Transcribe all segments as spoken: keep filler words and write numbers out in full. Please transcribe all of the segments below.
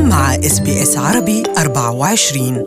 أنتم مع إس بي إس عربي أربعة وعشرين.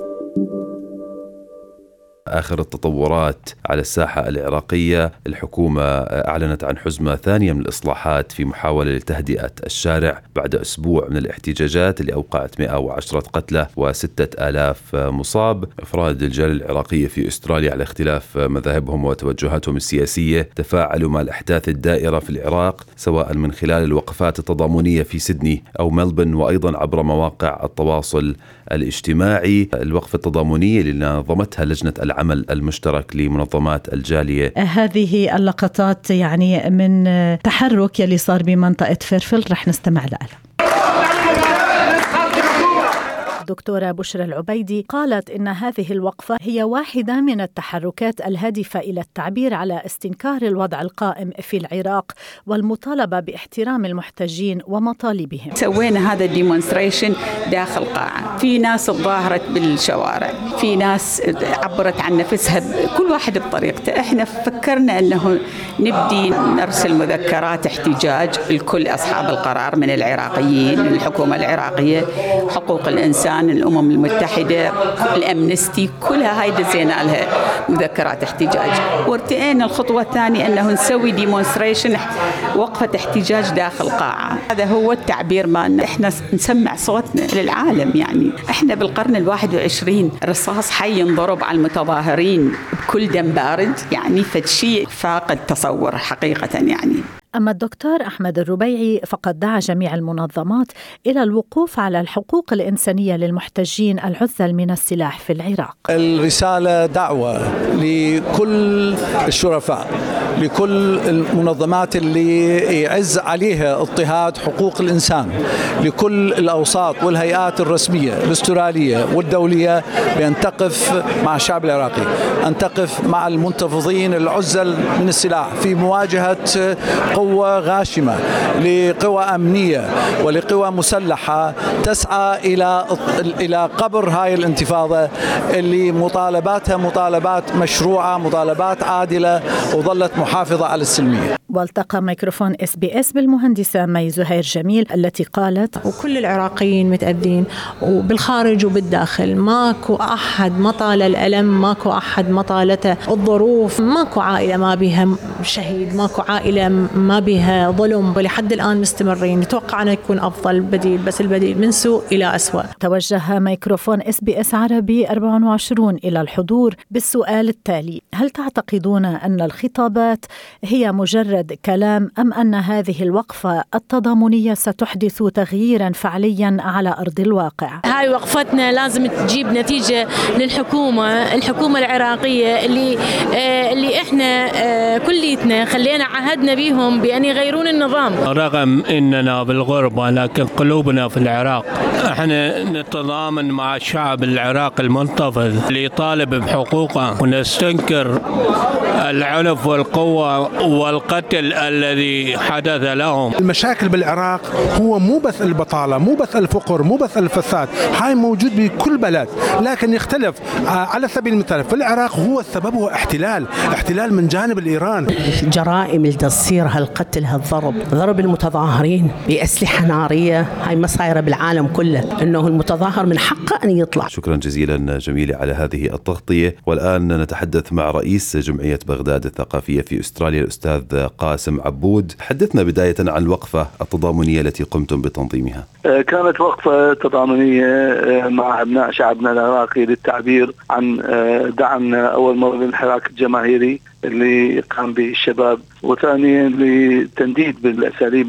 آخر التطورات على الساحة العراقية، الحكومة أعلنت عن حزمة ثانية من الإصلاحات في محاولة لتهدئة الشارع بعد أسبوع من الاحتجاجات اللي أوقعت مئة وعشرة قتلى وستة آلاف مصاب. أفراد الجالية العراقية في أستراليا على اختلاف مذاهبهم وتوجهاتهم السياسية تفاعلوا مع الأحداث الدائرة في العراق، سواء من خلال الوقفات التضامنية في سيدني أو ملبن، وأيضا عبر مواقع التواصل الاجتماعي. الوقفة التضامنية اللي نظمتها لجنة العمل المشترك لمنظمات الجالية. هذه اللقطات يعني من تحرك يلي صار بمنطقة فيرفل، رح نستمع لها. الدكتورة بشرى العبيدي قالت إن هذه الوقفة هي واحدة من التحركات الهادفة إلى التعبير على استنكار الوضع القائم في العراق والمطالبة باحترام المحتجين ومطالبهم. سوينا هذا الديمونستريشن داخل قاعة، في ناس تظاهرت بالشوارع، في ناس عبرت عن نفسها، كل واحد بطريقته. احنا فكرنا أنه نبدي نرسل مذكرات احتجاج لكل أصحاب القرار من العراقيين، من الحكومة العراقية، حقوق الإنسان، الأمم المتحدة، الأمنستي، كلها هاي دزينا لها مذكرات احتجاج. وارتئينا الخطوة الثانية أنه نسوي ديمونستريشن، وقفة احتجاج داخل قاعة. هذا هو التعبير مالنا، احنا نسمع صوتنا للعالم. يعني احنا بالقرن الواحد وعشرين رصاص حي ينضرب على المتظاهرين بكل دم بارد، يعني فشيء فاقد تصور حقيقة. يعني أما الدكتور أحمد الربيعي فقد دعا جميع المنظمات إلى الوقوف على الحقوق الإنسانية للمحتجين العزل من السلاح في العراق. الرسالة دعوة لكل الشرفاء، لكل المنظمات اللي يعز عليها اضطهاد حقوق الإنسان، لكل الأوساط والهيئات الرسمية الأسترالية والدولية، بأن تقف مع الشعب العراقي، أن تقف مع المنتفضين العزل من السلاح في مواجهة قوة غاشمة، لقوى أمنية ولقوى مسلحة تسعى إلى إلى قبر هاي الانتفاضة اللي مطالباتها مطالبات مشروعة، مطالبات عادلة، وظلت محافظة على السلمية. والتقى ميكروفون إس بي إس بالمهندسة مي زهير جميل التي قالت: وكل العراقيين متأذين وبالخارج وبالداخل، ماكو أحد مطال الألم، ماكو أحد مطالته الظروف، ماكو عائلة ما بها شهيد، ماكو عائلة ما بها ظلم، ولحد الآن مستمرين. نتوقع أن يكون أفضل بديل، بس البديل من سوء إلى أسوأ. توجه ميكروفون إس بي إس عربي أربعة وعشرين إلى الحضور بالسؤال التالي: هل تعتقدون أن الخطابات هي مجرد كلام، أم أن هذه الوقفة التضامنية ستحدث تغييرا فعليا على أرض الواقع؟ هاي وقفتنا لازم تجيب نتيجة للحكومة الحكومة العراقية اللي آه اللي احنا آه كليتنا خلينا عهدنا بيهم بأن يغيرون النظام. رغم إننا بالغربة لكن قلوبنا في العراق. احنا نتضامن مع الشعب العراقي المنتفض اللي يطالب بحقوقه، ونستنكر العنف والقوة والقتل الذي حدث لهم. المشاكل بالعراق هو مو بس البطالة، مو بس الفقر، مو بس الفساد، هاي موجود بكل بلد، لكن يختلف. على سبيل المثال في العراق هو السبب هو احتلال احتلال من جانب الإيران. جرائم اللي تصير، هالقتل، هالضرب، ضرب المتظاهرين بأسلحة نارية، هاي مسايرة بالعالم كله، إنه المتظاهر من حقه أن يطلع. شكرا جزيلا جميلة على هذه التغطية. والآن نتحدث مع رئيس جمعية بغداد الثقافية في أستراليا الأستاذ قاسم عبود. حدثنا بداية عن الوقفة التضامنية التي قمتم بتنظيمها. كانت وقفة تضامنية مع أبناء شعبنا العراقي للتعبير عن دعمنا أول مرة للحراك الجماهيري اللي قام به الشباب، وثانيا لتنديد بالأساليب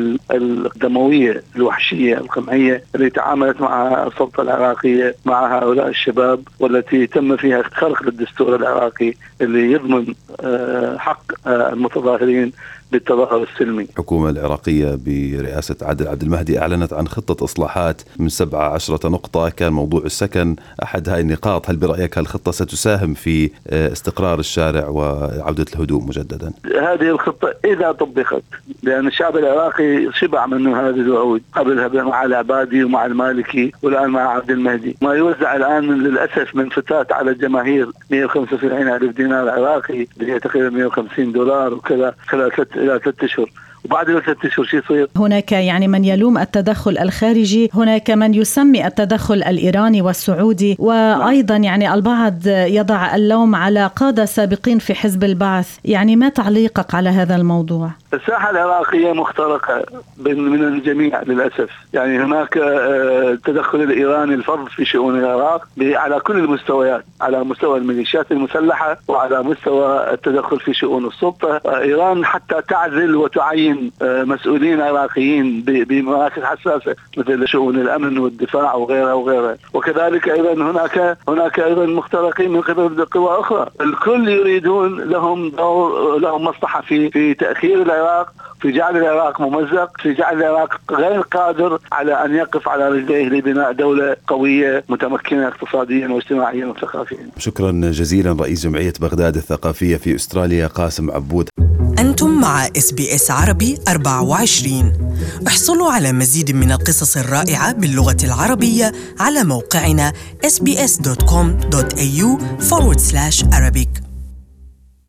الدموية الوحشية القمعية اللي تعاملت مع السلطة العراقية مع هؤلاء الشباب، والتي تم فيها خرق للدستور العراقي اللي يضمن حق المتظاهرين بالتظاهر السلمي. الحكومة العراقية برئاسة عادل عبد المهدي أعلنت عن خطة إصلاحات من سبعة عشرة نقطة، كان موضوع السكن أحد هاي النقاط. هل برأيك هالخطة ستساهم في استقرار الشارع وعودة الهدوء مجددا؟ هذه الخطة إذا طبقت، لأن الشعب العراقي شبع من هذه الوعود، قبلها مع العبادي ومع المالكي والآن مع عبد المهدي. ما يوزع الآن للأسف من فتات على الجماهير مئة وخمسة وسبعين ألف دينار عراقي، اللي هي تقريبا مئة وخمسين دولار وكذا، خلال إلى ثلاثة أشهر، وبعد ثلاثة أشهر شو يصير؟ هناك يعني من يلوم التدخل الخارجي، هناك من يسمي التدخل الإيراني والسعودي، وأيضا يعني البعض يضع اللوم على قادة سابقين في حزب البعث. يعني ما تعليقك على هذا الموضوع؟ الساحة العراقية مخترقة من الجميع للأسف. يعني هناك التدخل الإيراني الفرض في شؤون العراق على كل المستويات، على مستوى الميليشيات المسلحة وعلى مستوى التدخل في شؤون السلطة. إيران حتى تعزل وتعين مسؤولين عراقيين بمراكز حساسة مثل شؤون الأمن والدفاع وغيرها وغيرها. وكذلك أيضا هناك هناك أيضا مخترقين من قبل قوى أخرى. الكل يريدون لهم دور، لهم مصلحة في في تأخير العراق، في جعل العراق ممزق، في جعل العراق غير قادر على أن يقف على رجليه لبناء دولة قوية متمكنة اقتصاديا واجتماعيا وثقافيا. شكرا جزيلا رئيس جمعية بغداد الثقافية في أستراليا قاسم عبود. أنتم مع إس بي إس عربي أربعة وعشرين. احصلوا على مزيد من القصص الرائعة باللغة العربية على موقعنا إس بي إس دوت كوم دوت إيه يو فورورد سلاش أرابيك.